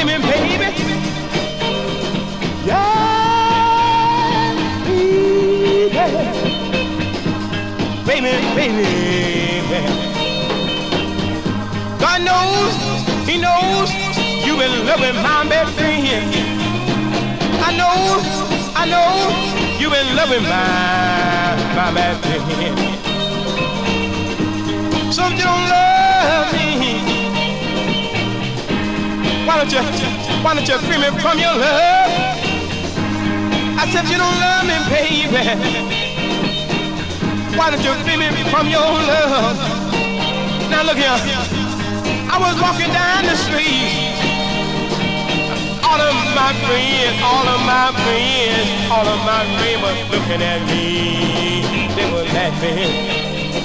screaming, baby. Yeah, baby, baby. God knows, He knows you've been loving my best friend. I know you've been loving my best friend. So if you don't love me, why don't you free me from your love? I said you don't love me, baby. Why don't you free me from your love? Now look here, I was walking down the street. All of my friends were looking at me. They were laughing.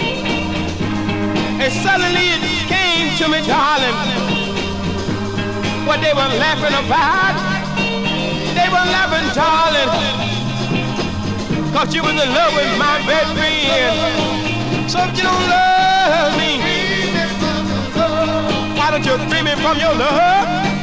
And suddenly it came to me, darling, what they were laughing about. They were laughing, darling, cause you was in love with my best friend. So if you don't love me, why don't you free me from your love?